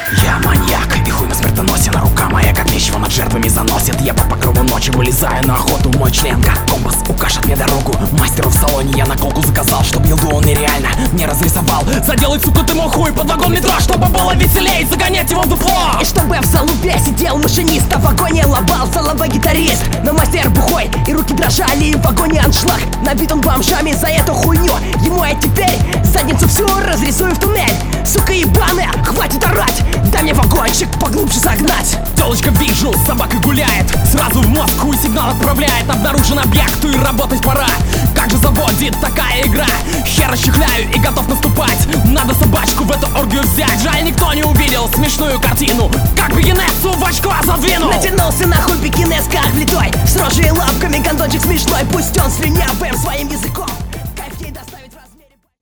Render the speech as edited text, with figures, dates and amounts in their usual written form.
Я маньяк, и хуй смертоносен. Рука моя как меч, его над жертвами заносит. Я по покрову ночи вылезаю на охоту. Мой член как компас укажет мне дорогу. Мастеру в салоне я наколку заказал, чтоб елду он нереально не разрисовал. Заделай, сука, ты мой хуй под вагон метро, чтобы было веселей, загонять его в дуфло. И чтобы в залупе сидел машинист, а в вагоне лобал соловой гитарист. Но мастер бухой, и руки дрожали, и в вагоне аншлаг. Набит он бомжами за эту хуйню. Ему я теперь задницу всю разрисую в туннель. Сука ебаная, хватит орать, дай мне вагончик поглубже загнать. Телочка вижу, собака гуляет, сразу в мозг хуй сигнал отправляет. Обнаружен объект, и работать пора. Как же заводит такая игра? Хер расчехляю и готов наступать. Надо собачку в эту оргию взять. Жаль, никто не увидел смешную картину, как бегинессу в очко задвинул. Натянулся нахуй бикинес как влитой, с рожей и лапками гондончик смешной. Пусть он слюнявым своим языком